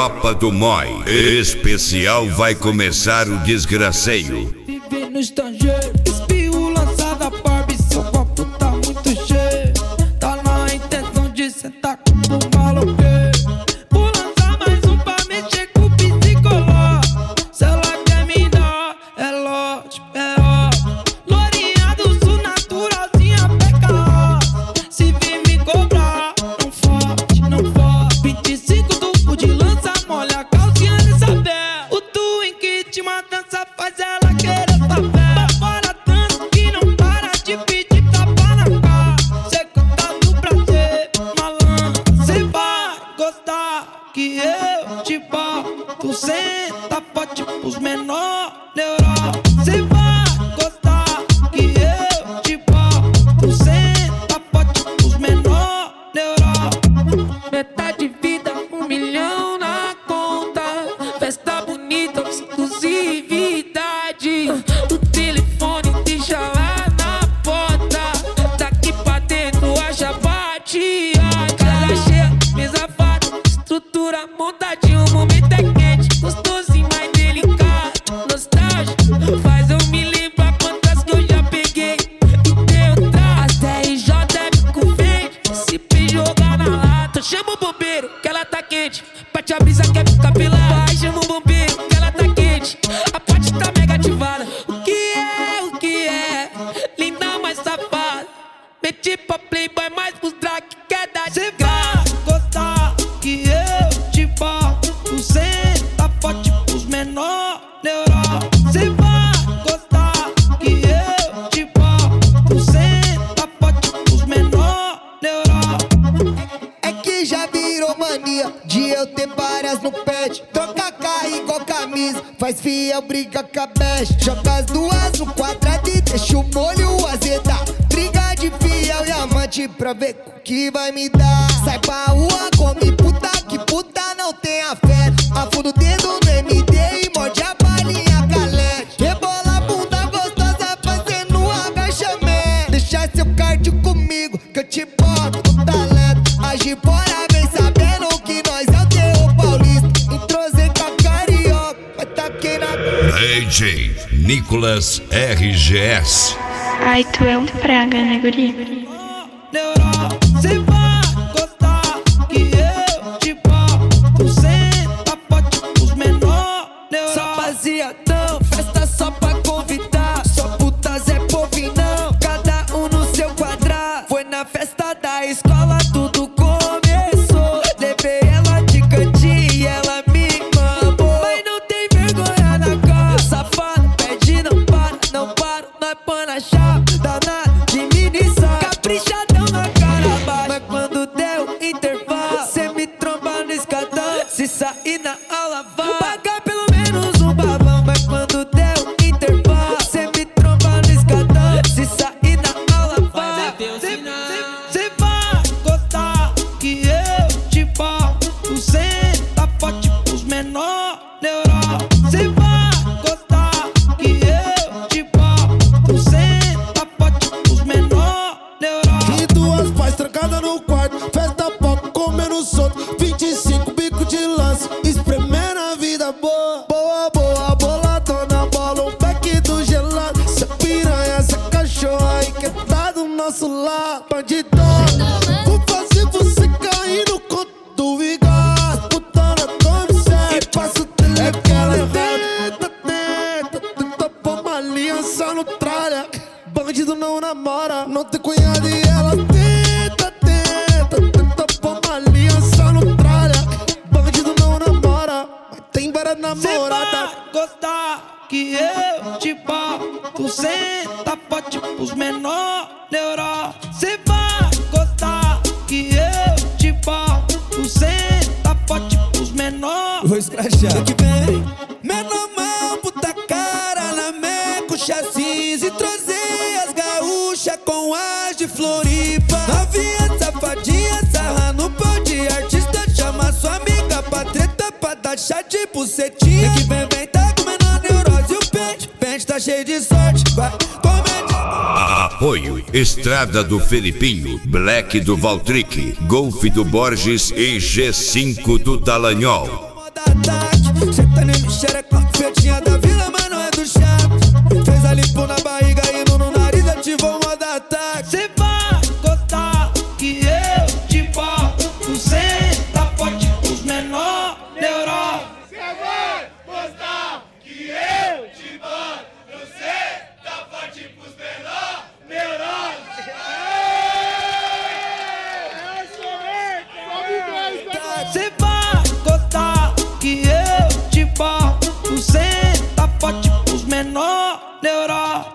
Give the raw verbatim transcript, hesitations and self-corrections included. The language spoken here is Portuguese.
tropa do Moi. Especial vai começar o desgraceio. Viver no estrangeiro, espirro lançada Barbie, seu copo tá muito cheio. Tá na intenção de sentar com o maloqueiro. Vou lançar mais um pra mexer com o psicológico. Se ela quer me dar, é lógico, é óbvio. Lourinha do sul, naturalzinha, peca rosa. Se vir me cobrar, não fode, não fode. vinte e cinco tubo de lança, molha a calcinha de saber. O twin que te uma dança faz ela querer saber. Pra fora tanto que não para de pedir tapa na cara. Cê canta do prazer, malandro, cê vai gostar que eu te boto. Senta forte pros menor neural. Cê vai gostar que eu te boto. Senta forte pros menor neural. Metade de vida, um milhão na conta. Festa bonita, exclusividade. O telefone deixa lá na porta. Daqui pra dentro acha bateada. Casa cheia, mesa farta, estrutura montadinha. O momento é quente, gostosinho, mais delicado. Nostálgico, faz eu me lembrar quantas que eu já peguei. E deu trás, as D R J é bico verde. Se P jogar na lata, chama o bombeiro que ela tá quente. Bate a brisa quer ficar pelada. Vai, chama o bombeiro que ela tá quente. A parte tá mega ativada. O que é, o que é? Linda, mais safada. Meti pra playboy, mais pros drag que quer dar de graça. Cê vai gostar que eu te boto. Senta forte pros menor neural. Cê vai gostar que eu te boto. Senta forte pros menor neural. É que já virou mania de eu ter várias no pet. Troca carro igual camisa, faz fiel, briga com a best. Joga as duas no quadrado e deixa o molho azedar. Briga de fiel e amante pra ver o que vai me dar. Sai pra rua, come puta, que puta não tem afeto. Afunda o dedo no M D e morde a balinha calete. Rebola a bunda gostosa fazendo um agachamento. Deixa seu cardio comigo que eu te boto no talento. Age fora, vem sabendo que nós é o terror paulista. Entrosei com a carioca, mas taquei na... D J Nicolas R G S. Ai, tu é um praga, né, guri? Neural, cê vai gostar que eu te boto. Senta forte pros menor neural. Só baseadão, festa só pra convidar. Só putas é povinão, cada um no seu quadrado. Foi na festa da escola, tudo começou. Levei ela de cantinho e ela me mamou. Mas não tem vergonha na cara, safado, pede não para, não paro. Nós põe na chave, danado, diminuição. Caprichadão na cara baixa. Mas quando deu intervalo, cê me tromba no escadão. Se sair na aula vai pagar pelo menos um babão. Mas quando deu intervalo, cê me tromba no escadão. Se sair na aula vai. Cê vai gostar que eu te boto. Senta forte pros menor neural. Cê vai gostar que eu te boto. Senta forte pros menor neural. E duas pais trancadas no quarto, festa pop, comendo solto. Vinte e cinco bico de lança, espremendo a vida boa. Boa, boa, boladona, bola, um pack do gelado. Cê piranha, cê cachorro aí que tá do nosso lado. Bandidona, vou fazer você cair no conto do Vigar. Putana, tome certo e passa o telefone. É que ela tenta, tenta, tenta pôr uma aliança no tralha. Bandido não namora, não tem cunhado e ela tenta, tenta, tenta pôr uma aliança no tralha. Bandido não namora, mas tem várias Cê namoradas. vai gostar que eu te boto. Senta forte pros menor neural. Cê vai gostar que eu te boto. Senta forte pros menor. Vou escrachar. Que vem menor mão, puta cara na meco, chassis e trazer as gaúchas com as de Floripa. Novinha, safadinha, sarra no pau de artista. Chama sua amiga pra treta, pra dar chá de bucetinha. Que vem, vem, tá comendo a neurose e o pente. Pente tá cheio de sorte, vai comer de... Apoio Estrada do Felipinho, Black do Valtric, Golf do Borges e G cinco do Dallagnol. ataque. Cê tá nem xereca, feitinha da vila, mas não é do chato. Fez a lipo na barriga, indo no nariz, ativou o modo ataque. Cê vai contar que eu te boto. Tu senta forte pros menor neuróticos. Cê vai gostar que eu te boto. Tu senta forte pros menor neuróticos. Cê vai contar que eu te boto. Tu senta forte pros menor neuróticos.